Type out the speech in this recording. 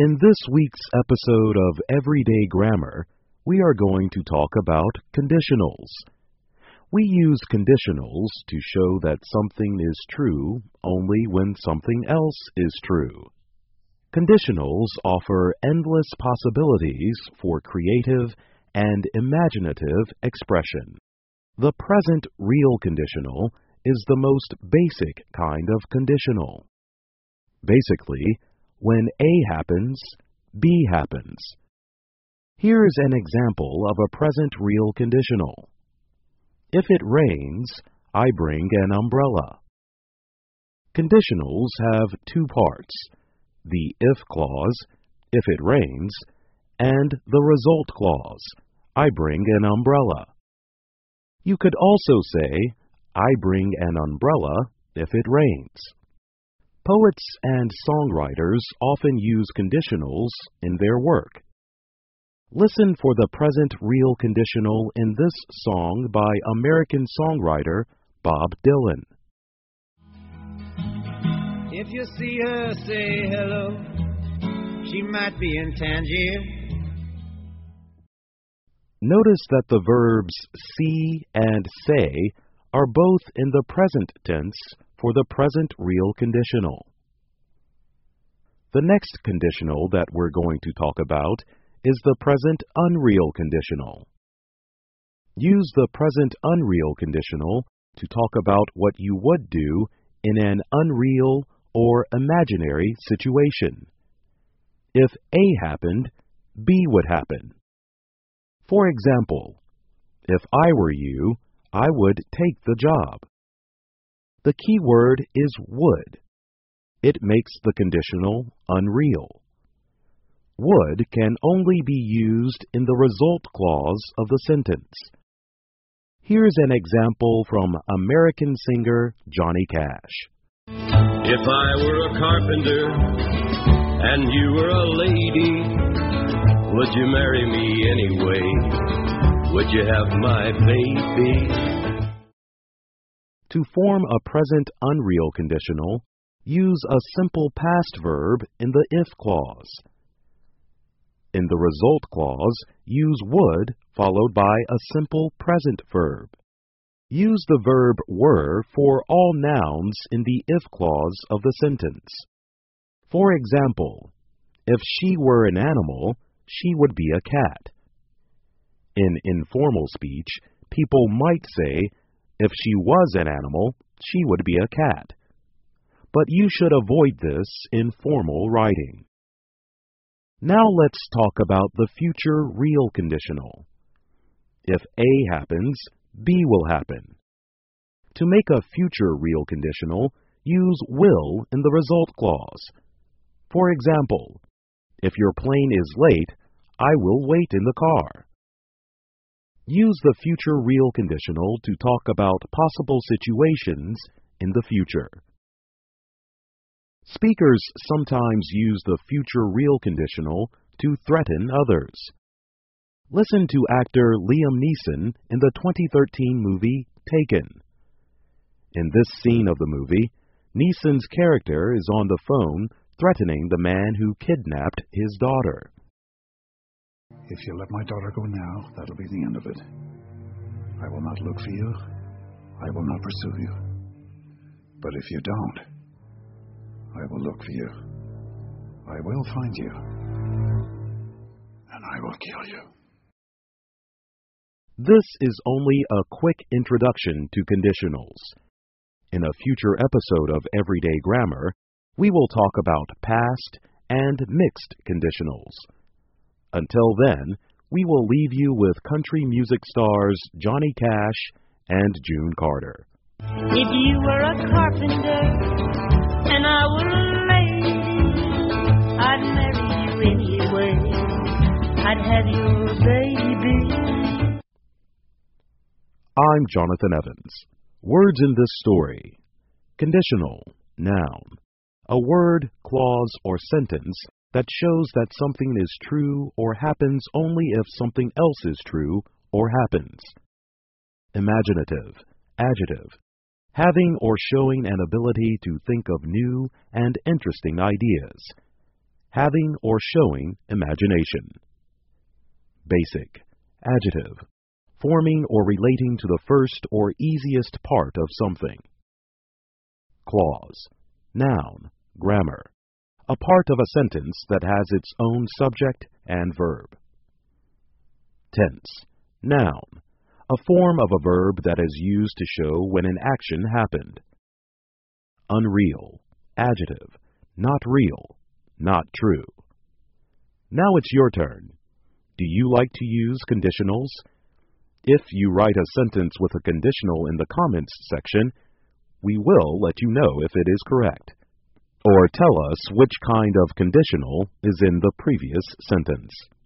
In this week's episode of Everyday Grammar, we are going to talk about conditionals. We use conditionals to show that something is true only when something else is true. Conditionals offer endless possibilities for creative and imaginative expression. The present real conditional is the most basic kind of conditional. Basically, when A happens, B happens. Here's an example of a present real conditional. If it rains, I bring an umbrella. Conditionals have two parts, the if clause, if it rains, and the result clause, I bring an umbrella. You could also say, I bring an umbrella if it rains. Poets and songwriters often use conditionals in their work. Listen for the present real conditional in this song by American songwriter Bob Dylan. If you see her, say hello. She might be in Tangier. Notice that the verbs see and say are both in the present tense for the present real conditional. The next conditional that we're going to talk about is the present unreal conditional. Use the present unreal conditional to talk about what you would do in an unreal or imaginary situation. If A happened, B would happen. For example, if I were you, I would take the job. The key word is would. It makes the conditional unreal. Would can only be used in the result clause of the sentence. Here's an example from American singer Johnny Cash. If I were a carpenter and you were a lady, would you marry me anyway? Would you have my baby? To form a present unreal conditional, use a simple past verb in the if clause. In the result clause, use would followed by a simple present verb. Use the verb were for all nouns in the if clause of the sentence. For example, if she were an animal, she would be a cat. In informal speech, people might say, if she was an animal, she would be a cat. But you should avoid this in formal writing. Now let's talk about the future real conditional. If A happens, B will happen. To make a future real conditional, use will in the result clause. For example, if your plane is late, I will wait in the car. Use the future real conditional to talk about possible situations in the future. Speakers sometimes use the future real conditional to threaten others. Listen to actor Liam Neeson in the 2013 movie Taken. In this scene of the movie, Neeson's character is on the phone threatening the man who kidnapped his daughter. If you let my daughter go now, that'll be the end of it. I will not look for you. I will not pursue you. But if you don't, I will look for you. I will find you. And I will kill you. This is only a quick introduction to conditionals. In a future episode of Everyday Grammar, we will talk about past and mixed conditionals. Until then, we will leave you with country music stars Johnny Cash and June Carter. If you were a carpenter and I were a lady, I'd marry you anyway. I'd have your baby. I'm Jonathan Evans. Words in this story. Conditional, noun. A word, clause, or sentence that shows that something is true or happens only if something else is true or happens. Imaginative, adjective. Having or showing an ability to think of new and interesting ideas. having or showing imagination. Basic, adjective, forming or relating to the first or easiest part of something. Clause, noun, grammar, a part of a sentence that has its own subject and verb. Tense, noun, a form of a verb that is used to show when an action happened. Unreal, adjective, not real, not true. Now it's your turn. Do you like to use conditionals? If you write a sentence with a conditional in the comments section, we will let you know if it is correct. Or tell us which kind of conditional is in the previous sentence.